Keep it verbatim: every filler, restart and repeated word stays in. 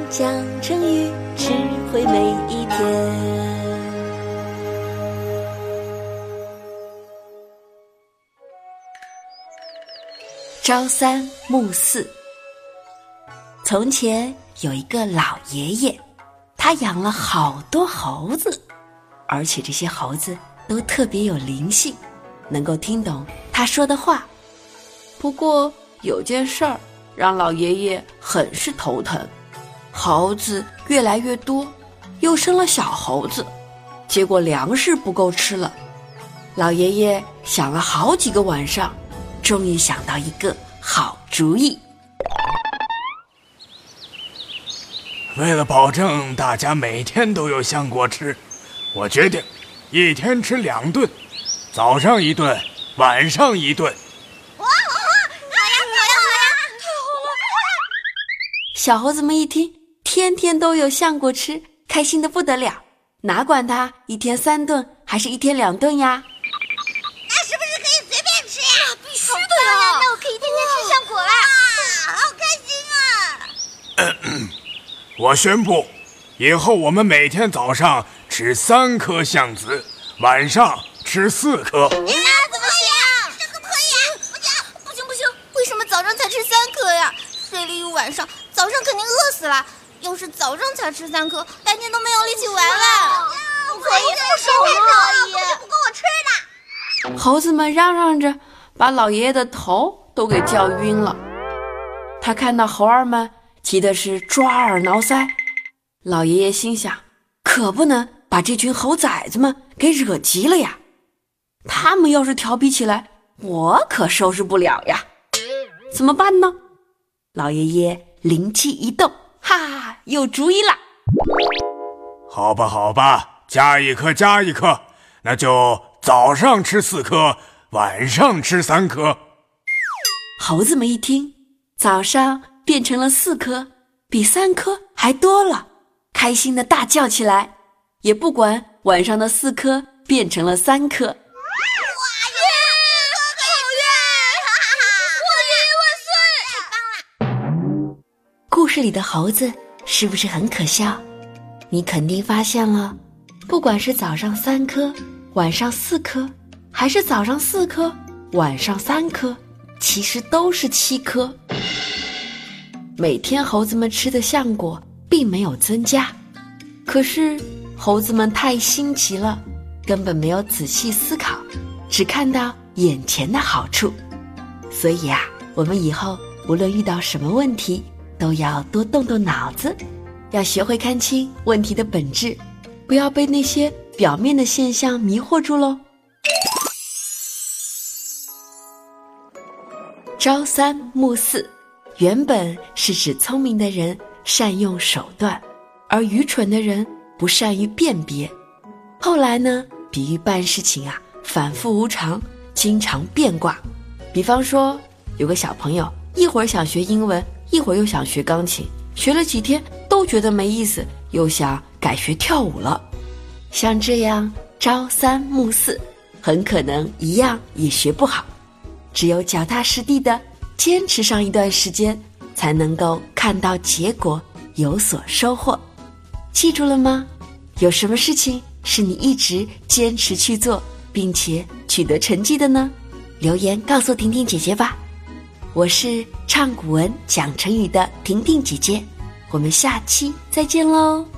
讲成语，智慧每一天。朝三暮四。从前有一个老爷爷，他养了好多猴子，而且这些猴子都特别有灵性，能够听懂他说的话。不过有件事儿让老爷爷很是头疼，猴子越来越多，又生了小猴子，结果粮食不够吃了。老爷爷想了好几个晚上，终于想到一个好主意。 为了保证大家每天都有橡果吃，我决定一天吃两顿，早上一顿，晚上一顿。 哇，好呀，好呀，好呀，太好了！ 小猴子们一听，天天都有橡果吃，开心得不得了，哪管它一天三顿还是一天两顿呀？ 那是不是可以随便吃呀？ 必须的呀！ 那我可以天天吃橡果了，好开心啊！ 咳咳，我宣布，以后我们每天早上吃三颗橡子，晚上吃四颗。 那怎么行？这可不可以？不行， 不行不行！为什么早上才吃三颗呀？睡了一晚上，早上肯定饿死了。要是早上才吃三颗，白天都没有力气玩了。 不可以，不少了，不是不够我吃的。 猴子们嚷嚷着，把老爷爷的头都给叫晕了。他看到猴儿们急的是抓耳挠腮，老爷爷心想，可不能把这群猴崽子们给惹急了呀！他们要是调皮起来，我可收拾不了呀！怎么办呢？老爷爷灵机一动，哈，有主意了！ 好吧，好吧，加一颗，加一颗，那就早上吃四颗，晚上吃三颗。 猴子们一听，早上变成了四颗，比三颗还多了，开心的大叫起来，也不管晚上的四颗变成了三颗。故事里的猴子是不是很可笑？你肯定发现了，不管是早上三颗，晚上四颗，还是早上四颗，晚上三颗，其实都是七颗。每天猴子们吃的橡果并没有增加，可是猴子们太心急了，根本没有仔细思考，只看到眼前的好处。所以啊，我们以后无论遇到什么问题，都要多动动脑子，要学会看清问题的本质，不要被那些表面的现象迷惑住喽。朝三暮四，原本是指聪明的人善用手段，而愚蠢的人不善于辨别。后来呢，比喻办事情啊反复无常，经常变卦。比方说，有个小朋友一会儿想学英文，一会儿又想学钢琴，学了几天都觉得没意思，又想改学跳舞了。像这样朝三暮四，很可能一样也学不好。只有脚踏实地的坚持上一段时间，才能够看到结果，有所收获。记住了吗？有什么事情是你一直坚持去做，并且取得成绩的呢？留言告诉婷婷姐姐吧。我是唱古文讲成语的婷婷姐姐，我们下期再见喽。